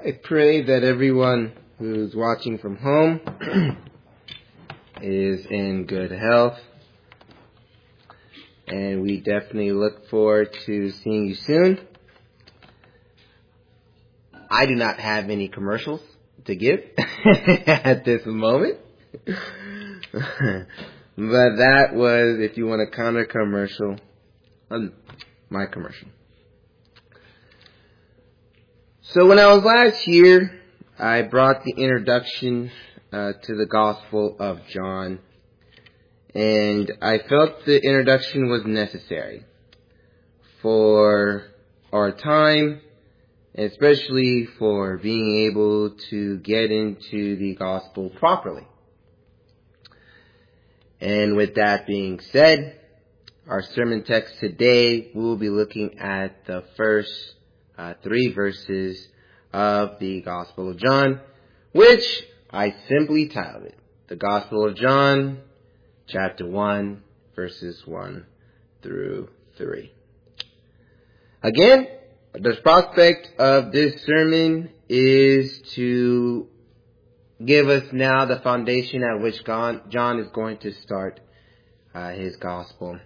I pray that everyone who's watching from home is in good health. And we definitely look forward to seeing you soon. I do not have any commercials to give at this moment. But that was, if you want a counter commercial, my commercial. So when I was last here, I brought the introduction to the Gospel of John. And I felt the introduction was necessary for our time, especially for being able to get into the Gospel properly. And with that being said, our sermon text today, we will be looking at the first 3 verses of the Gospel of John, which I simply titled it, The Gospel of John, Chapter 1, verses 1 through 3. Again, the prospect of this sermon is to give us now the foundation at which John is going to start his Gospel.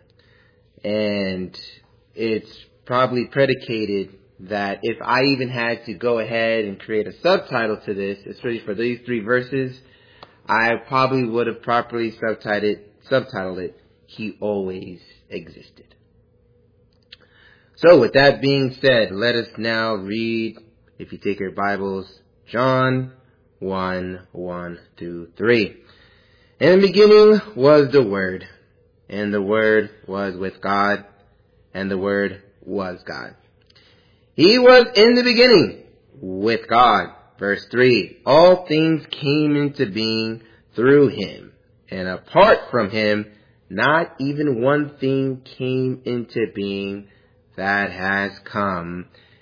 And it's probably predicated that if I even had to go ahead and create a subtitle to this, especially for these 3 verses, I probably would have properly subtitled it, He Always Existed. So with that being said, let us now read, if you take your Bibles, John 1 through 3. In the beginning was the Word, and the Word was with God, and the Word was God. He was in the beginning with God. Verse 3, all things came into being through Him, and apart from Him, not even one thing came into being that has come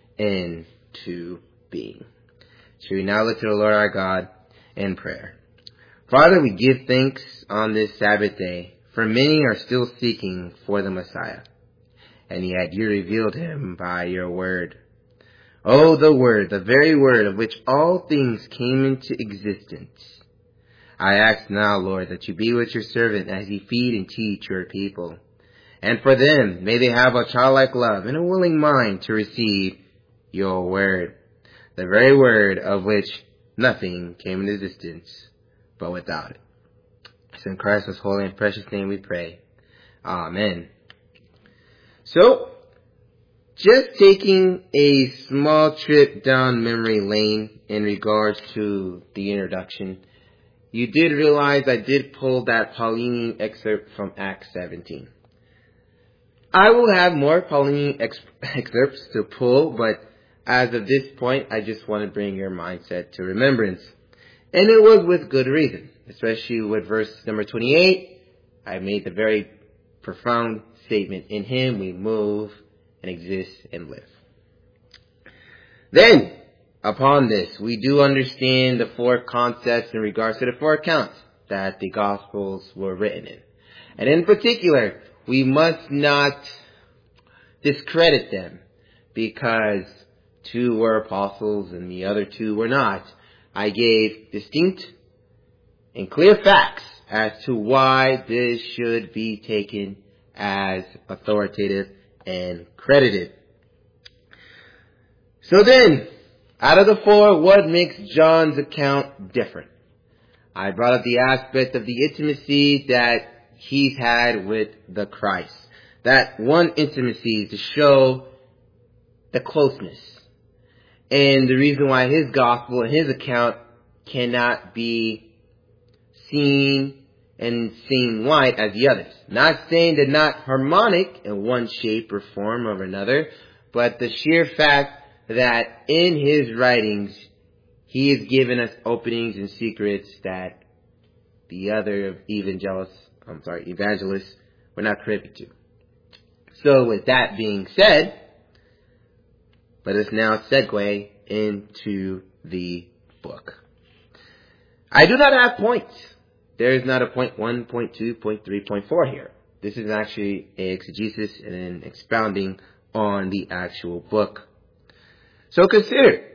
into being. Should we now look to the Lord our God in prayer? Father, we give thanks on this Sabbath day, for many are still seeking for the Messiah, and yet you revealed Him by your word. Oh, the Word, the very Word of which all things came into existence. I ask now, Lord, that you be with your servant as he feed and teach your people. And for them, may they have a childlike love and a willing mind to receive your word, the very word of which nothing came into existence but without it. It's in Christ's holy and precious name we pray. Amen. So, just taking a small trip down memory lane in regards to the introduction, you did realize I did pull that Pauline excerpt from Acts 17. I will have more Pauline excerpts to pull, but as of this point, I just want to bring your mindset to remembrance. And it was with good reason, especially with verse number 28. I made the very profound statement, in Him we move and exist and live. Then, upon this, we do understand the 4 concepts in regards to the 4 accounts that the Gospels were written in. And in particular, we must not discredit them because 2 were apostles and the other 2 were not. I gave distinct and clear facts as to why this should be taken as authoritative and credited. So then, out of the 4, what makes John's account different? I brought up the aspect of the intimacy that he's had with the Christ. That one intimacy to show the closeness. And the reason why his gospel and his account cannot be seen in the same light as the others. Not saying they're not harmonic in one shape or form or another, but the sheer fact that in his writings, he has given us openings and secrets that the other evangelists were not privy to. So with that being said, let us now segue into the book. I do not have points. There is not a point 1, point 2, point 3, point 4 here. This is actually an exegesis and an expounding on the actual book. So consider,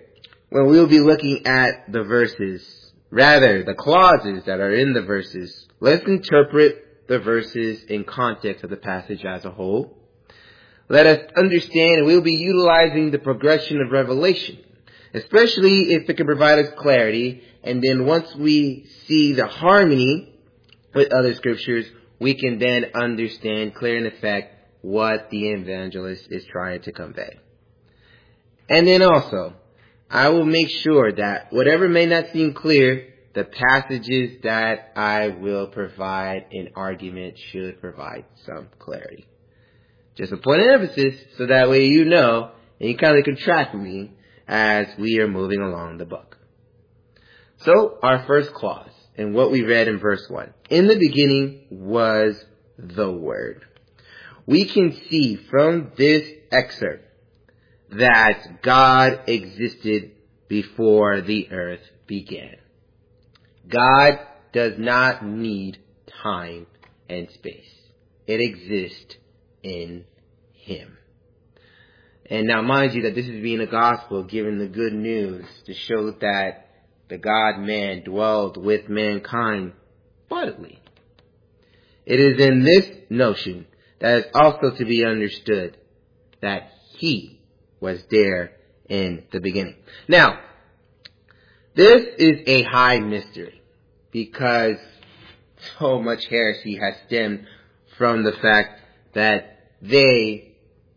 when we'll be looking at the verses, rather the clauses that are in the verses, let's interpret the verses in context of the passage as a whole. Let us understand, and we'll be utilizing the progression of revelation, especially if it can provide us clarity. And then once we see the harmony with other scriptures, we can then understand clear in effect what the evangelist is trying to convey. And then also, I will make sure that whatever may not seem clear, the passages that I will provide in argument should provide some clarity. Just a point of emphasis, so that way you know, and you kind of can track me as we are moving along the book. So, our first clause, and what we read in verse 1. In the beginning was the Word. We can see from this excerpt that God existed before the earth began. God does not need time and space. It exists in Him. And now mind you that this is being a gospel, given the good news to show that the God-man dwelled with mankind bodily. It is in this notion that is also to be understood that He was there in the beginning. Now, this is a high mystery because so much heresy has stemmed from the fact that they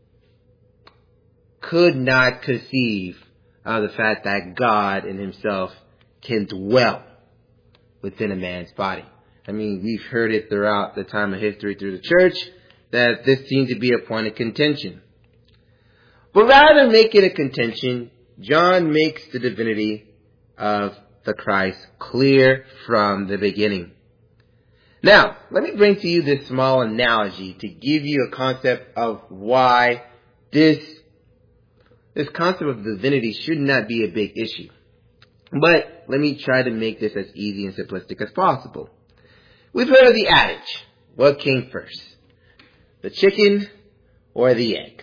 could not conceive of the fact that God in Himself can dwell within a man's body. I mean, we've heard it throughout the time of history through the church that this seems to be a point of contention. But rather than make it a contention, John makes the divinity of the Christ clear from the beginning. Now, let me bring to you this small analogy to give you a concept of why this concept of divinity should not be a big issue. But let me try to make this as easy and simplistic as possible. We've heard of the adage, what came first, the chicken or the egg?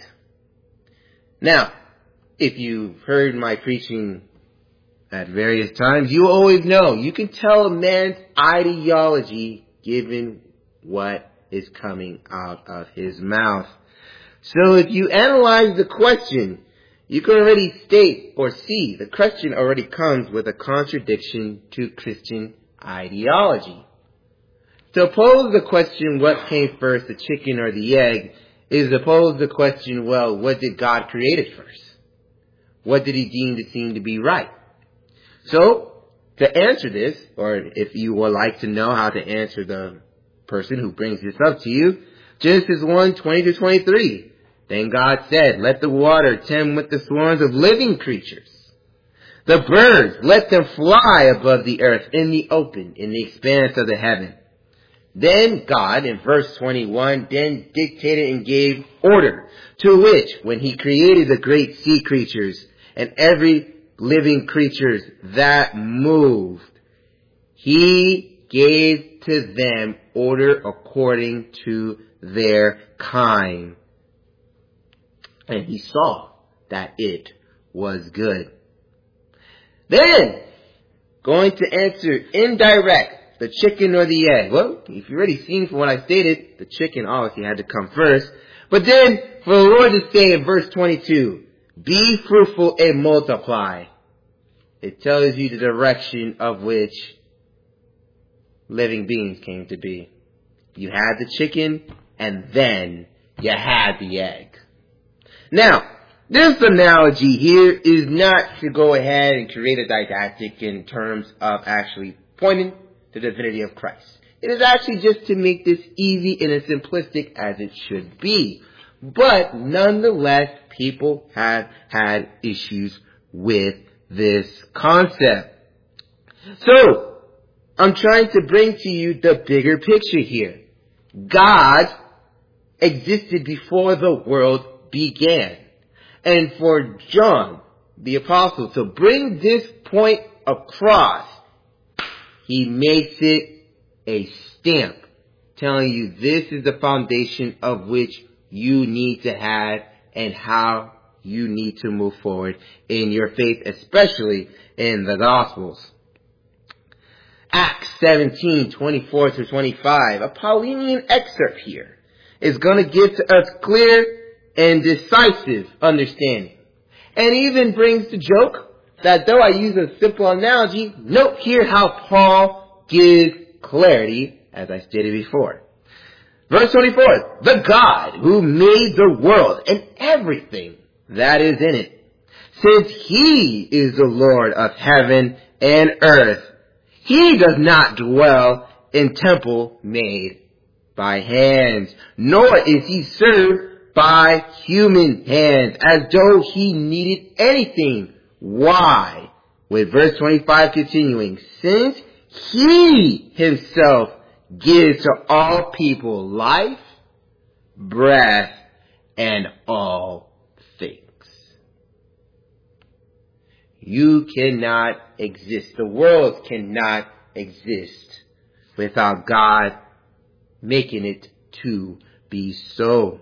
Now, if you've heard my preaching at various times, you always know you can tell a man's ideology given what is coming out of his mouth. So if you analyze the question, you can already state or see the question already comes with a contradiction to Christian ideology. To pose the question, what came first, the chicken or the egg, is to pose the question, well, what did God create it first? What did He deem to seem to be right? So, to answer this, or if you would like to know how to answer the person who brings this up to you, Genesis 1:20-23. Then God said, let the water tempt with the swarms of living creatures. The birds, let them fly above the earth in the open, in the expanse of the heaven. Then God, in verse 21, then dictated and gave order, to which, when He created the great sea creatures and every living creatures that moved, He gave to them order according to their kind. And He saw that it was good. Then, going to answer indirect, the chicken or the egg. Well, if you've already seen from what I stated, the chicken obviously had to come first. But then, for the Lord to say in verse 22, be fruitful and multiply, it tells you the direction of which living beings came to be. You had the chicken, and then you had the egg. Now, this analogy here is not to go ahead and create a didactic in terms of actually pointing the divinity of Christ. It is actually just to make this easy and as simplistic as it should be. But nonetheless, people have had issues with this concept. So, I'm trying to bring to you the bigger picture here. God existed before the world began. And for John, the apostle, to bring this point across, he makes it a stamp, telling you this is the foundation of which you need to have and how you need to move forward in your faith, especially in the Gospels. Acts 17:24-25, a Paulinian excerpt here, is going to give to us clear and decisive understanding. And even brings the joke that though I use a simple analogy, note here how Paul gives clarity, as I stated before. Verse 24, the God who made the world and everything that is in it, since he is the Lord of heaven and earth, he does not dwell in temple made by hands, nor is he served by human hands, as though he needed anything. Why? With verse 25 continuing, since he himself gives to all people life, breath, and all things. You cannot exist. The world cannot exist without God making it to be so.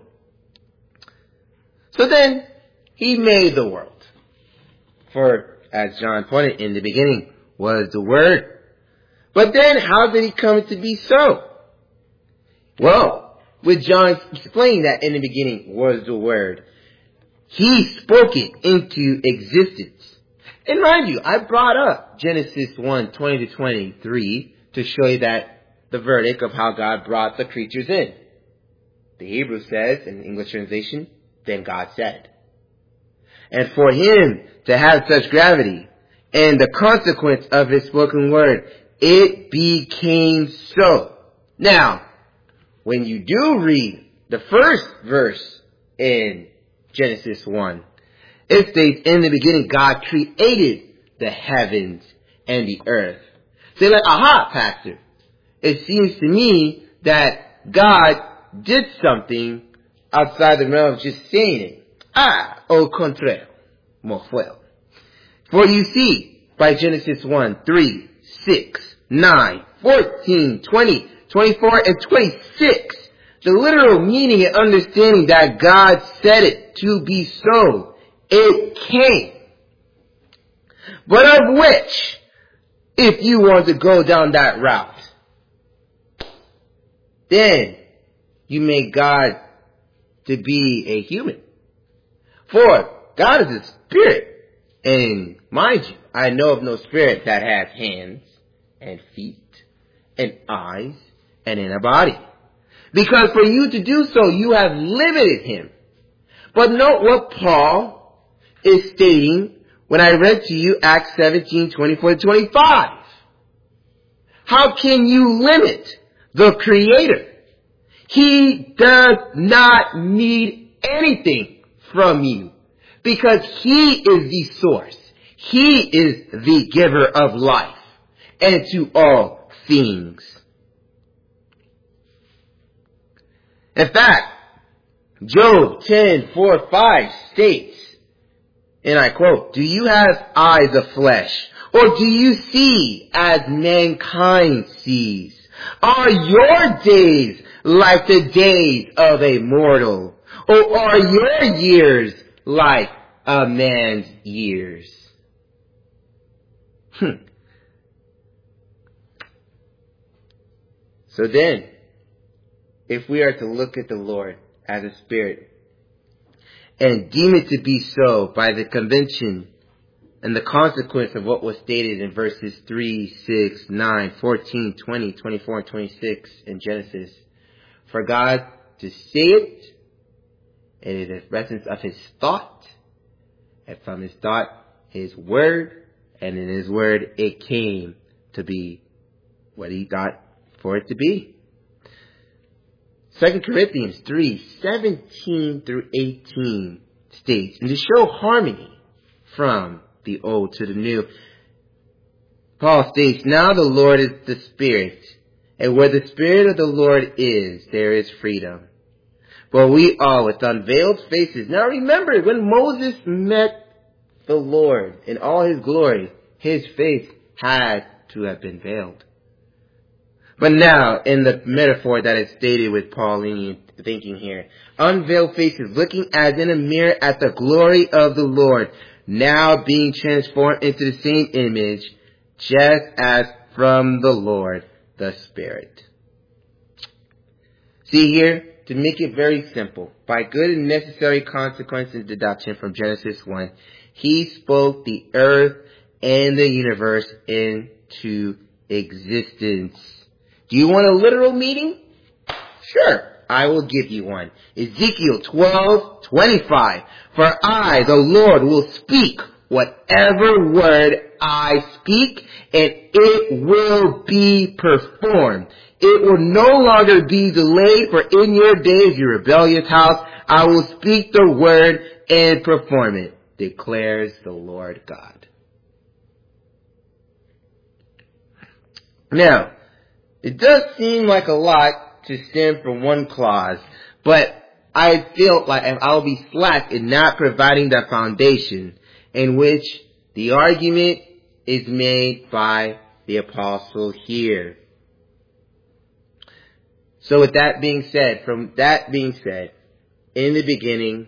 So then, he made the world. For, as John pointed in the beginning, was the Word. But then, how did he come to be so? Well, with John explaining that in the beginning was the Word, he spoke it into existence. And mind you, I brought up Genesis 1:20-23 to show you that the verdict of how God brought the creatures in. The Hebrew says, in the English translation, then God said. And for him to have such gravity and the consequence of his spoken word, it became so. Now, when you do read the first verse in Genesis 1, it states, in the beginning God created the heavens and the earth. So you're like, aha, Pastor. It seems to me that God did something outside the realm of just saying it. Au contraire, more well. For you see, by Genesis 1:3, 6, 9, 14, 20, 24, and 26, the literal meaning and understanding that God said it to be so, it came. But of which, if you want to go down that route, then you make God to be a human. For God is a spirit. And mind you, I know of no spirit that has hands and feet and eyes and in a body. Because for you to do so, you have limited him. But note what Paul is stating when I read to you Acts 17:24-25. How can you limit the Creator? He does not need anything from you because he is the source. He is the giver of life and to all things. In fact, Job 10:4-5 states, and I quote, do you have eyes of flesh, or do you see as mankind sees? Are your days like the days of a mortal, or are your years like a man's years? So then, if we are to look at the Lord as a spirit and deem it to be so by the convention and the consequence of what was stated in verses 3, 6, 9, 14, 20, 24, and 26 in Genesis, for God to say it, it is the essence of his thought, and from his thought, his word, and in his word, it came to be what he thought for it to be. 2 Corinthians 3:17-18 states, and to show harmony from the old to the new, Paul states, now the Lord is the Spirit, and where the Spirit of the Lord is, there is freedom. But we all with unveiled faces. Now remember, when Moses met the Lord in all his glory, his face had to have been veiled. But now, in the metaphor that is stated with Pauline thinking here, unveiled faces looking as in a mirror at the glory of the Lord, now being transformed into the same image, just as from the Lord, the Spirit. See here, to make it very simple, by good and necessary consequence and deduction from Genesis 1, he spoke the earth and the universe into existence. Do you want a literal meaning? Sure, I will give you one. Ezekiel 12:25. For I, the Lord, will speak whatever word I speak, and it will be performed. It will no longer be delayed, for in your days, you rebellious house, I will speak the word and perform it, declares the Lord God. Now, it does seem like a lot to stem from one clause, but I feel like I'll be slack in not providing the foundation in which the argument is made by the apostle here. So with that being said, in the beginning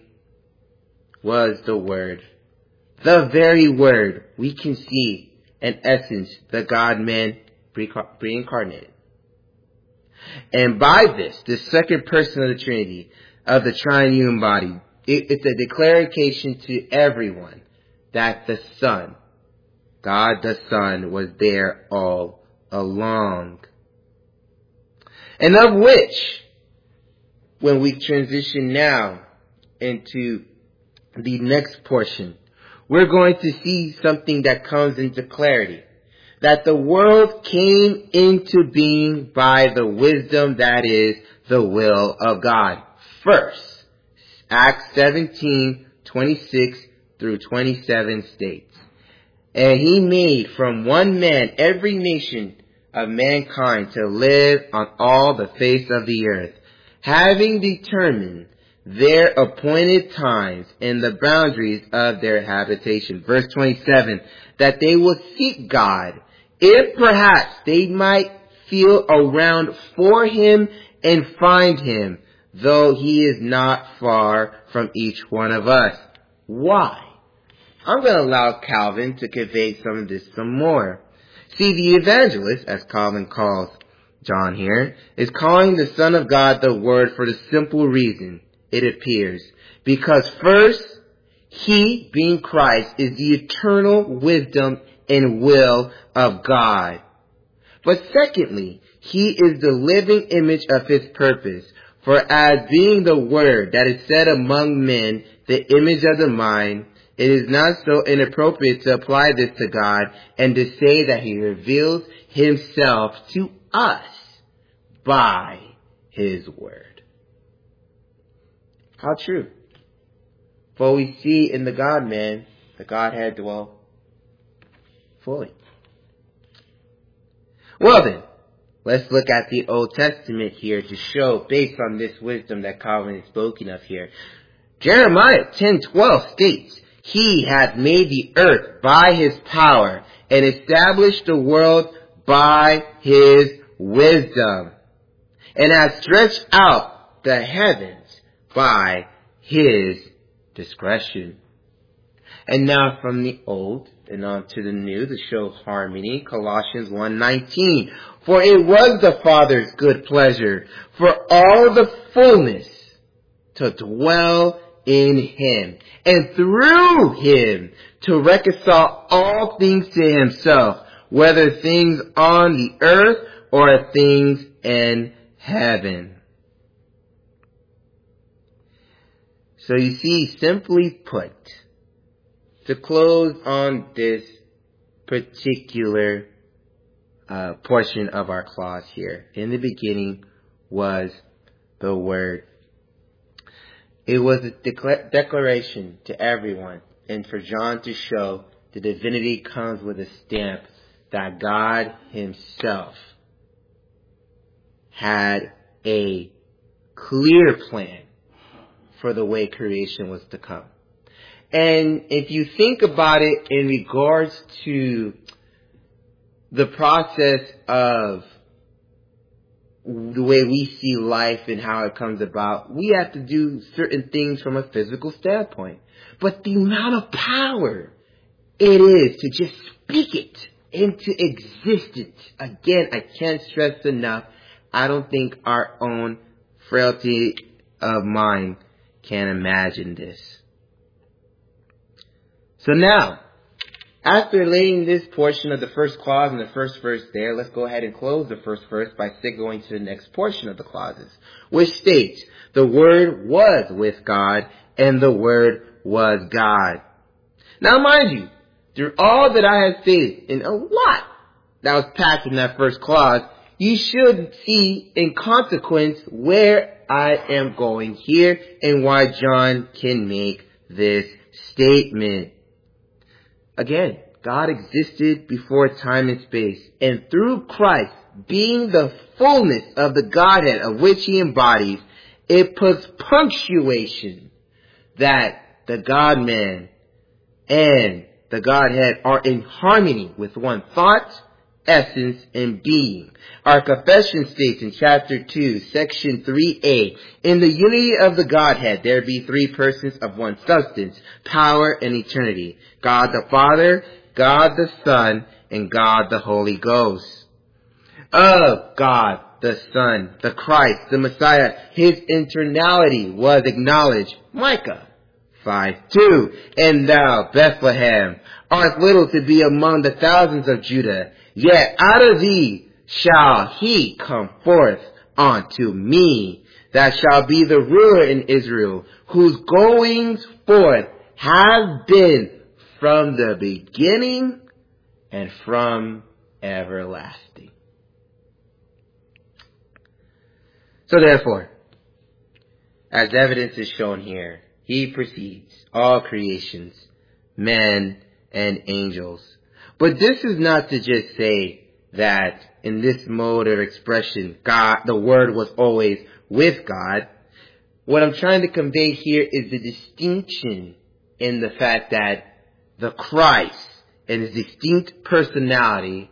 was the Word. The very Word we can see, in essence, the God-man pre-incarnated. And by this, the second person of the Trinity, of the triune body, it's a declaration to everyone that the Son, God the Son, was there all along. And of which, when we transition now into the next portion, we're going to see something that comes into clarity. That the world came into being by the wisdom that is the will of God. First, Acts 17:26 through 27 states, and he made from one man every nation of mankind to live on all the face of the earth, having determined their appointed times and the boundaries of their habitation. Verse 27, that they will seek God, if perhaps they might feel around for him and find him, though he is not far from each one of us. Why? I'm going to allow Calvin to convey some of this some more. See, the evangelist, as Calvin calls John here, is calling the Son of God the Word for the simple reason, it appears, because first, he, being Christ, is the eternal wisdom and will of God. But secondly, he is the living image of his purpose. For as being the Word that is set among men, the image of the mind, it is not so inappropriate to apply this to God and to say that he reveals himself to us by his Word. How true. For we see in the God-man, the Godhead dwell fully. Well then, let's look at the Old Testament here to show, based on this wisdom that Calvin is spoken of here. Jeremiah 10:12 states, he hath made the earth by his power and established the world by his wisdom, and hath stretched out the heavens by his discretion. And now from the old and on to the new to show harmony, Colossians 1:19. For it was the Father's good pleasure for all the fullness to dwell in him, and through him to reconcile all things to himself, whether things on the earth or things in heaven. So you see, simply put, to close on this particular portion of our clause here, in the beginning was the Word. It was a declaration to everyone, and for John to show the divinity comes with a stamp that God himself had a clear plan for the way creation was to come. And if you think about it in regards to the process of the way we see life and how it comes about. We have to do certain things from a physical standpoint. But the amount of power it is to just speak it into existence. Again, I can't stress enough. I don't think our own frailty of mind can imagine this. So now, after laying this portion of the first clause and the first verse there, let's go ahead and close the first verse by going to the next portion of the clauses, which states, the Word was with God, and the Word was God. Now mind you, through all that I have stated, and a lot that was packed in that first clause, you should see in consequence where I am going here and why John can make this statement. Again, God existed before time and space, and through Christ, being the fullness of the Godhead of which he embodies, it puts punctuation that the God-man and the Godhead are in harmony with one thought, essence, and being. Our confession states in chapter 2, section 3a, in the unity of the Godhead there be three persons of one substance, power, and eternity. God the Father, God the Son, and God the Holy Ghost. Of God the Son, the Christ, the Messiah, his internality was acknowledged. Micah 5:2, and thou, Bethlehem, art little to be among the thousands of Judah, yet out of thee shall he come forth unto me, that shall be the ruler in Israel, whose goings forth have been from the beginning and from everlasting. So therefore, as evidence is shown here, he precedes all creations, men and angels. But this is not to just say that in this mode of expression, God, the Word was always with God. What I'm trying to convey here is the distinction in the fact that the Christ and his distinct personality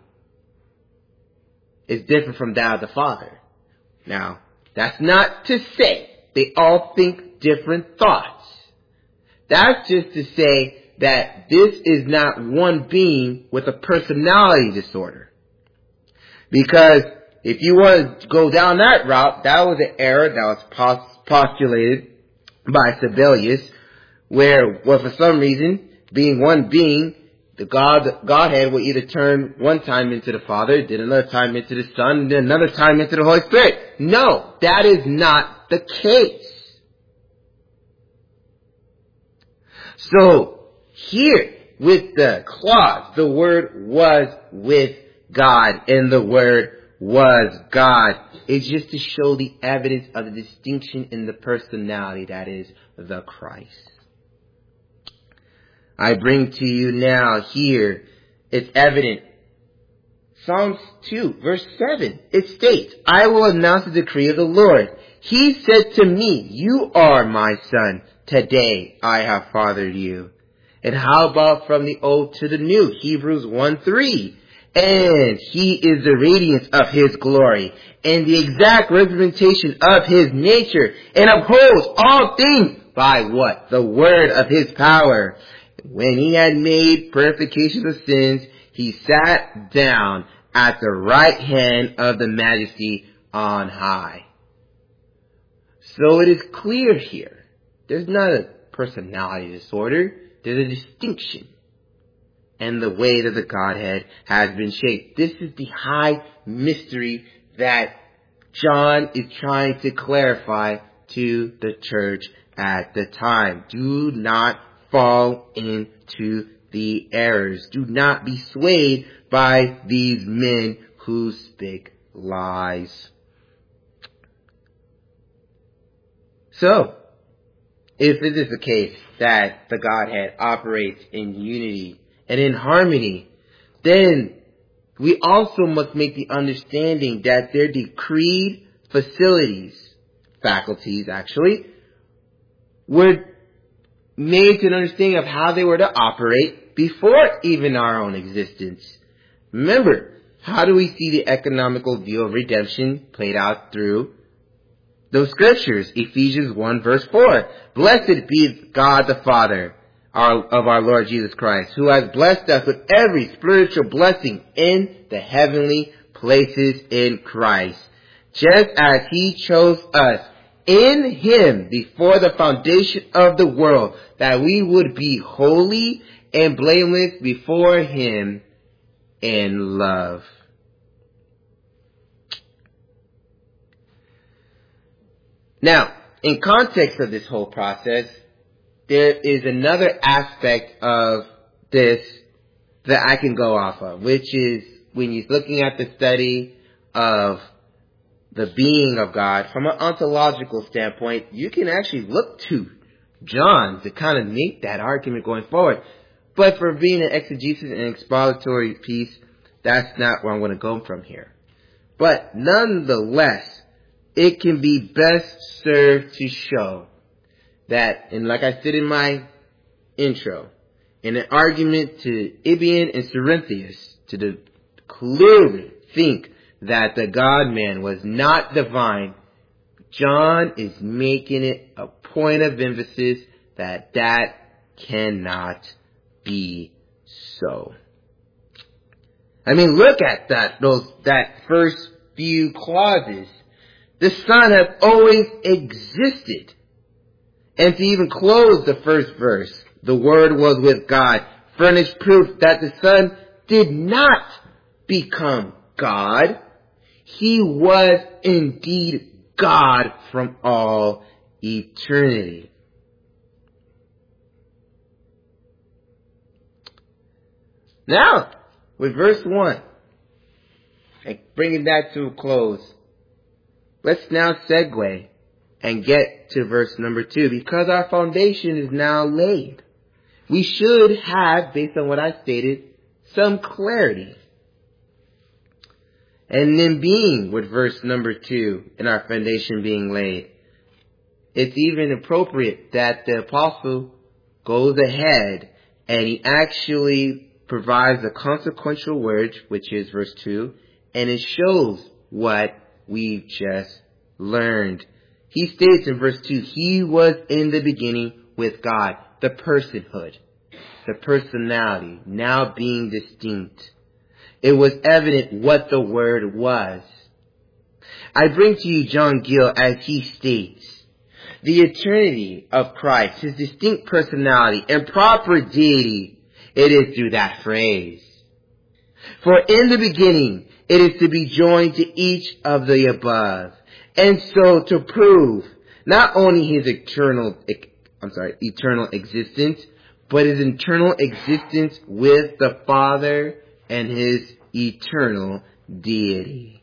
is different from that of the Father. Now, that's not to say they all think different thoughts. That's just to say that this is not one being with a personality disorder. Because if you want to go down that route, that was an error that was postulated by Sabellius, where, well, for some reason, being one being, the Godhead will either turn one time into the Father, then another time into the Son, then another time into the Holy Spirit. No, that is not the case. So, here, with the clause, the Word was with God, and the Word was God. It's just to show the evidence of the distinction in the personality, that is, the Christ. I bring to you now here, it's evident. Psalms 2, verse 7, it states, I will announce the decree of the Lord. He said to me, you are my son. Today I have fathered you. And how about from the old to the new? Hebrews 1:3. And he is the radiance of his glory and the exact representation of his nature, and upholds all things by what? The word of his power. When he had made purification of sins, he sat down at the right hand of the Majesty on high. So it is clear here. There's not a personality disorder. There's a distinction in the way that the Godhead has been shaped. This is the high mystery that John is trying to clarify to the church at the time. Do not fall into the errors. Do not be swayed by these men who speak lies. So, if it is the case that the Godhead operates in unity and in harmony, then we also must make the understanding that their decreed faculties actually, were made to an understanding of how they were to operate before even our own existence. Remember, how do we see the economical view of redemption played out through those scriptures? Ephesians 1 verse 4. Blessed be God the Father of our Lord Jesus Christ, who has blessed us with every spiritual blessing in the heavenly places in Christ, just as he chose us in him before the foundation of the world, that we would be holy and blameless before him in love. Now, in context of this whole process, there is another aspect of this that I can go off of, which is when you're looking at the study of the being of God from an ontological standpoint, you can actually look to John to kind of make that argument going forward. But for being an exegesis and expository piece, that's not where I'm going to go from here. But nonetheless, it can be best served to show that, and like I said in my intro, in an argument to Ibian and Cerinthius to clearly think that the God-man was not divine, John is making it a point of emphasis that that cannot be so. I mean, look at that first few clauses. The Son has always existed. And to even close the first verse, the Word was with God, furnished proof that the Son did not become God. He was indeed God from all eternity. Now, with verse 1, and bringing that to a close, let's now segue and get to verse number 2, because our foundation is now laid. We should have, based on what I stated, some clarity. And then being with verse number 2 and our foundation being laid, it's even appropriate that the apostle goes ahead and he actually provides a consequential word, which is verse 2, and it shows what we just learned. He states in verse 2, he was in the beginning with God, the personhood, the personality, now being distinct. It was evident what the Word was. I bring to you John Gill as he states, the eternity of Christ, his distinct personality and proper deity, it is through that phrase. For in the beginning, it is to be joined to each of the above. And so to prove not only his eternal existence, but his eternal existence with the Father and his eternal deity.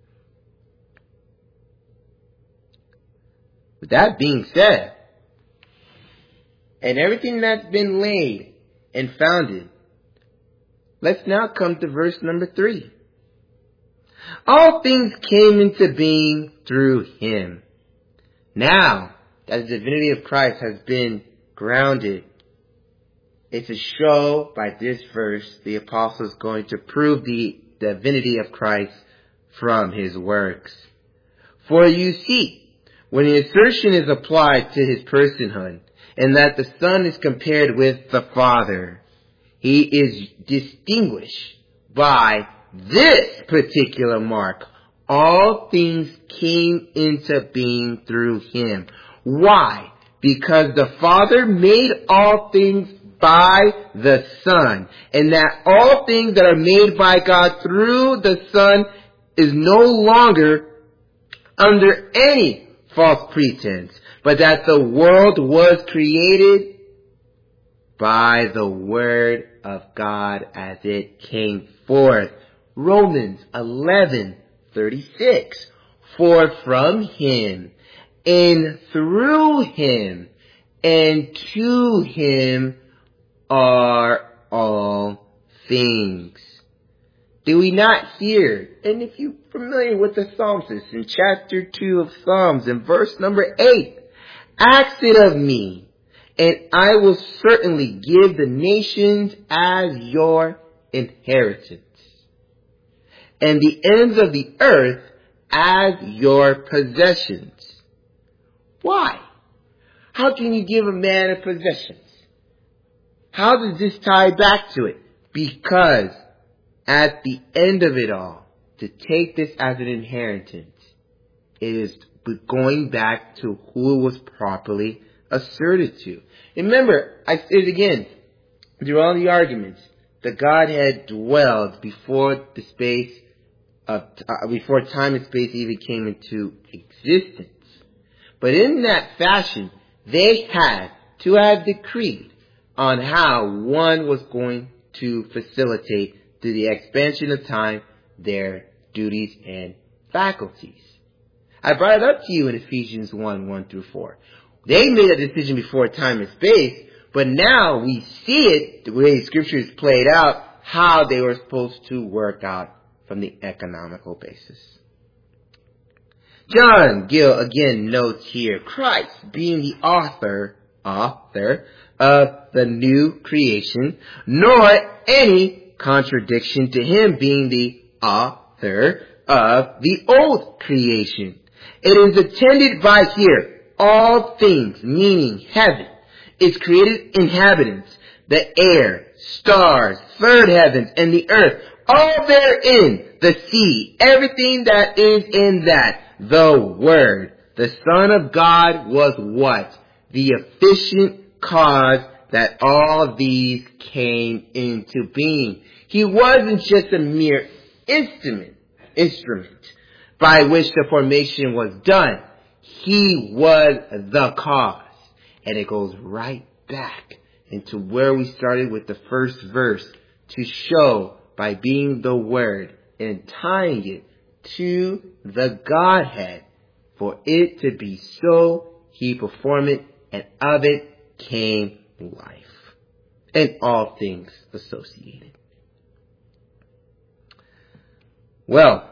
With that being said, and everything that's been laid and founded, let's now come to verse number 3. All things came into being through him. Now that the divinity of Christ has been grounded, it's a show by this verse the apostle is going to prove the divinity of Christ from his works. For you see, when the assertion is applied to his personhood, and that the Son is compared with the Father, he is distinguished by this particular mark. All things came into being through him. Why? Because the Father made all things by the Son, and that all things that are made by God through the Son is no longer under any false pretense, but that the world was created by the Word of God as it came forth. Romans 11:36. For from him and through him and to him are all things. Do we not hear? And if you're familiar with the Psalms, in chapter 2 of Psalms, in verse number 8, ask it of me, and I will certainly give the nations as your inheritance, and the ends of the earth as your possessions. Why? How can you give a man a possessions? How does this tie back to it? Because at the end of it all, to take this as an inheritance, it is going back to who it was properly asserted to. Remember, I say it again, through all the arguments, the Godhead dwelled before the space of before time and space even came into existence. But in that fashion, they had to have decreed on how one was going to facilitate through the expansion of time their duties and faculties. I brought it up to you in Ephesians 1:1-4. They made a decision before time and space, but now we see it, the way Scripture is played out, how they were supposed to work out from the economical basis. John Gill again notes here, Christ being the author of the new creation, nor any contradiction to him being the author of the old creation. It is attended by here all things, meaning heaven, its created inhabitants, the air, stars, third heavens, and the earth, all therein, the sea, everything that is in that, the Word, the Son of God, was what? The efficient cause that all these came into being. He wasn't just a mere instrument by which the formation was done. He was the cause. And it goes right back into where we started with the first verse, to show by being the Word and tying it to the Godhead, for it to be so, he performed it, and of it came life, and all things associated. Well,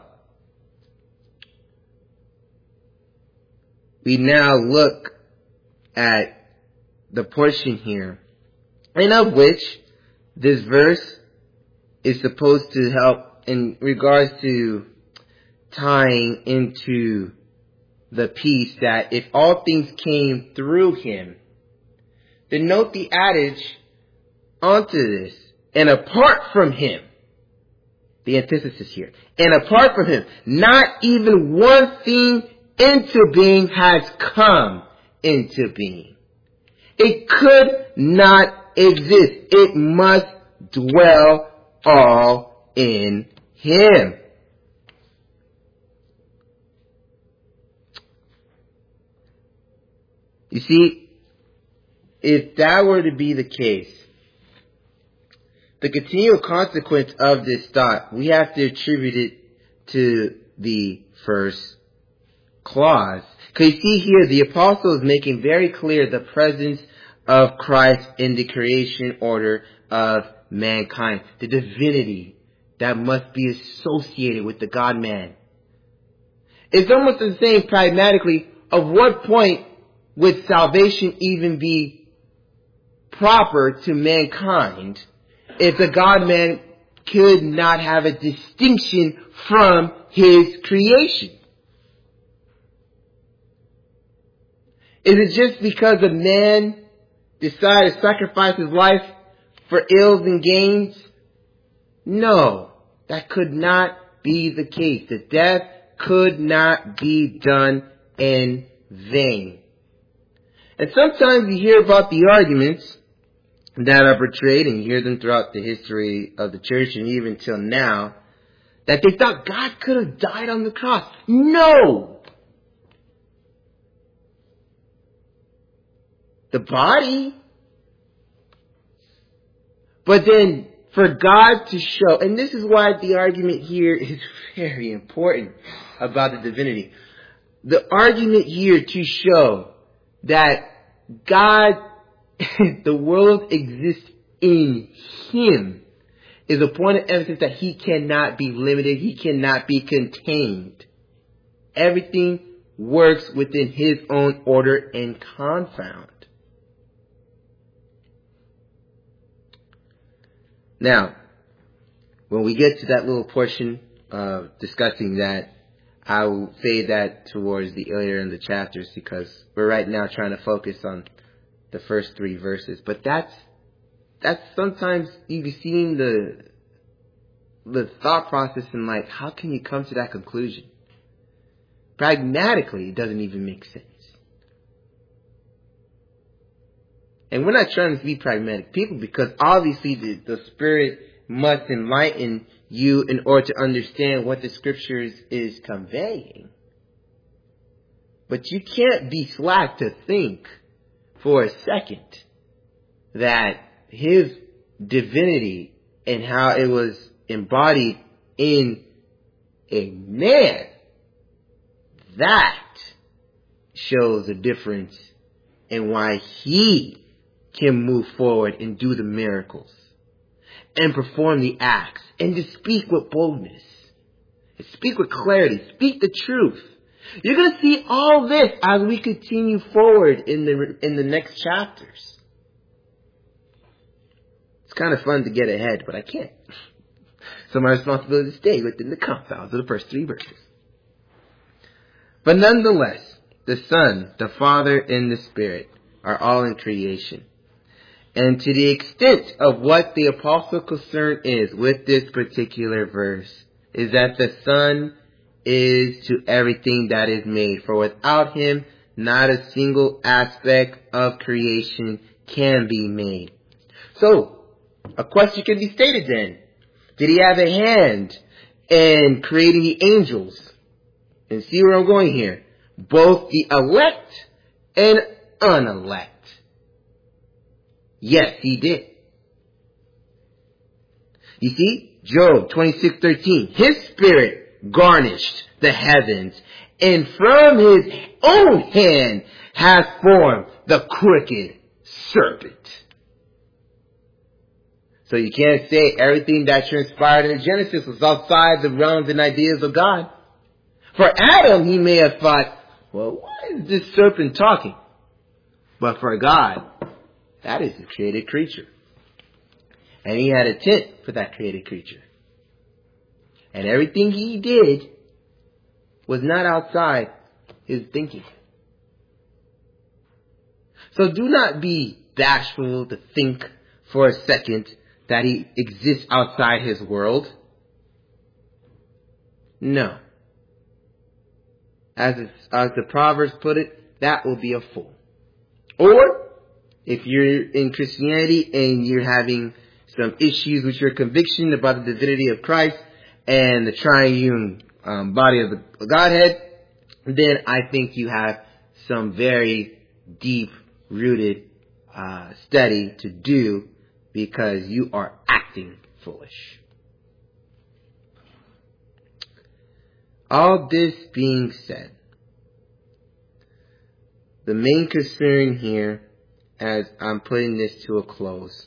we now look at the portion here, and of which this verse is supposed to help in regards to tying into the piece that if all things came through him, then note the adage onto this, and apart from him, the antithesis here, and apart from him, not even one thing into being has come into being. It could not exist. It must dwell all in him. You see, if that were to be the case, the continual consequence of this thought, we have to attribute it to the first clause. Because you see here, the apostle is making very clear the presence of Christ in the creation order of mankind. The divinity that must be associated with the God-man. It's almost the same pragmatically, of what point would salvation even be proper to mankind if the God-man could not have a distinction from his creation? Is it just because a man decided to sacrifice his life for ills and gains? No, that could not be the case. The death could not be done in vain. And sometimes you hear about the arguments that are portrayed, and you hear them throughout the history of the church and even till now, that they thought God could have died on the cross. No! The body. But then for God to show, and this is why the argument here is very important about the divinity. The argument here to show that God, the world exists in him, is a point of emphasis that he cannot be limited, he cannot be contained. Everything works within his own order and confound. Now, when we get to that little portion discussing that, I will say that towards the earlier in the chapters, because we're right now trying to focus on the first 3 verses. But that's sometimes you've seen the thought process in life. How can you come to that conclusion? Pragmatically, it doesn't even make sense. And we're not trying to be pragmatic people, because obviously the Spirit must enlighten you in order to understand what the Scriptures is conveying. But you can't be slack to think for a second that His divinity and how it was embodied in a man, that shows a difference in why He can move forward and do the miracles and perform the acts and to speak with boldness, and speak with clarity, speak the truth. You're going to see all this as we continue forward in the next chapters. It's kind of fun to get ahead, but I can't. So my responsibility is to stay within the confines of the first 3 verses. But nonetheless, the Son, the Father, and the Spirit are all in creation. And to the extent of what the apostle's concern is with this particular verse, is that the Son is to everything that is made. For without Him, not a single aspect of creation can be made. So, a question can be stated then. Did He have a hand in creating the angels? And see where I'm going here. Both the elect and unelect. Yes, He did. You see, Job 26:13. His Spirit garnished the heavens, and from His own hand has formed the crooked serpent. So you can't say everything that transpired in Genesis was outside the realms and ideas of God. For Adam, he may have thought, well, why is this serpent talking? But for God, that is the created creature. And He had a tent for that created creature. And everything He did was not outside His thinking. So do not be bashful to think for a second that He exists outside His world. No. As the Proverbs put it, that will be a fool. Or, if you're in Christianity and you're having some issues with your conviction about the divinity of Christ and the triune body of the Godhead, then I think you have some very deep-rooted study to do, because you are acting foolish. All this being said, the main concern here, as I'm putting this to a close,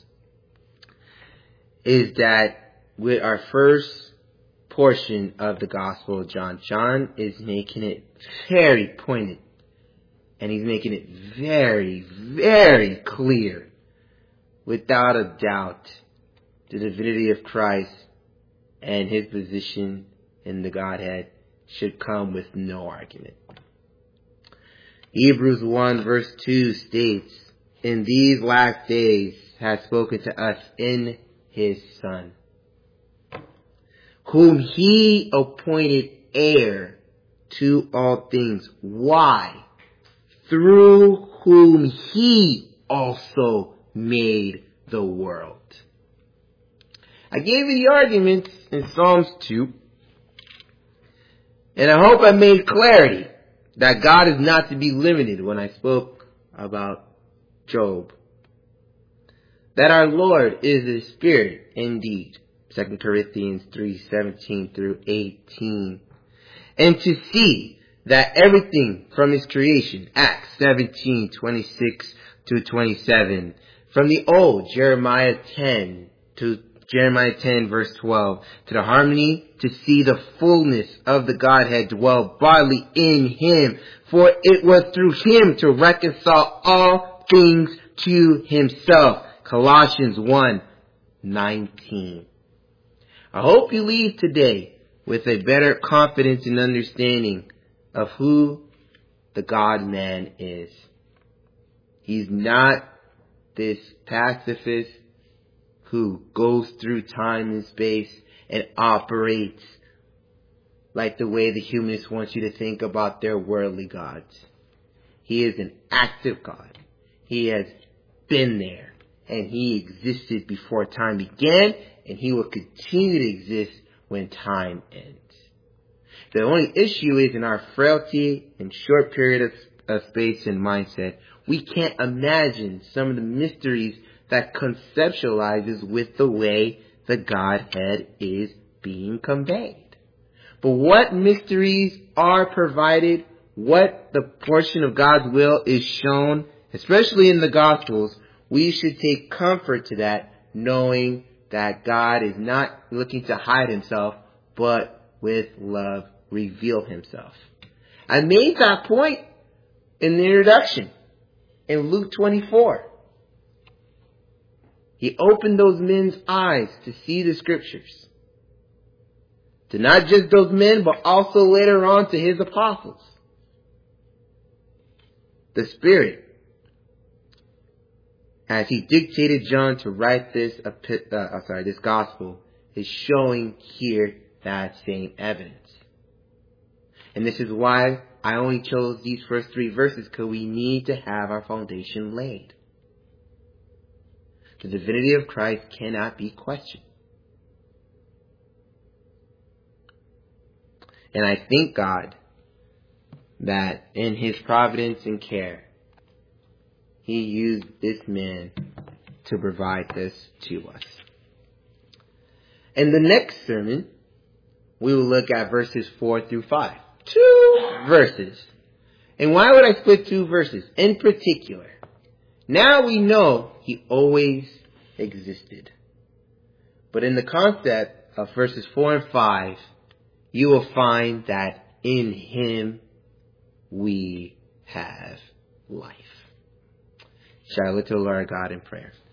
is that with our first portion of the Gospel of John, John is making it very pointed, and he's making it very, very clear, without a doubt, the divinity of Christ and His position in the Godhead should come with no argument. Hebrews 1 verse 2 states, in these last days has spoken to us in His Son, whom He appointed heir to all things. Why? Through whom He also made the world. I gave you the arguments in Psalms 2. And I hope I made clarity that God is not to be limited when I spoke about Job. That our Lord is a Spirit indeed. 2 Corinthians 3:17 through 18. And to see that everything from His creation, Acts 17:26 to 27. From the old, Jeremiah 10 verse 12, to the harmony, to see the fullness of the Godhead dwell bodily in Him. For it was through Him to reconcile all things to Himself. Colossians 1:19. I hope you leave today with a better confidence and understanding of who the God-man is. He's not this pacifist who goes through time and space and operates like the way the humanists want you to think about their worldly gods. He is an active God. He has been there, and he existed before time began, and he will continue to exist when time ends. The only issue is in our frailty and short period of space and mindset, we can't imagine some of the mysteries that conceptualizes with the way the Godhead is being conveyed. But what mysteries are provided, what the portion of God's will is shown, especially in the Gospels, we should take comfort to that, knowing that God is not looking to hide himself, but with love reveal himself. I made that point in the introduction in Luke 24. He opened those men's eyes to see the scriptures. To not just those men, but also later on to his apostles. The Spirit, as he dictated John to write this gospel, is showing here that same evidence. And this is why I only chose these first 3 verses, because we need to have our foundation laid. The divinity of Christ cannot be questioned. And I thank God that in his providence and care, he used this man to provide this to us. In the next sermon, we will look at verses 4 through 5. 2 verses. And why would I split 2 verses? In particular, now we know he always existed. But in the concept of verses 4 and 5, you will find that in him we have life. Shall I look to the Lord God in prayer?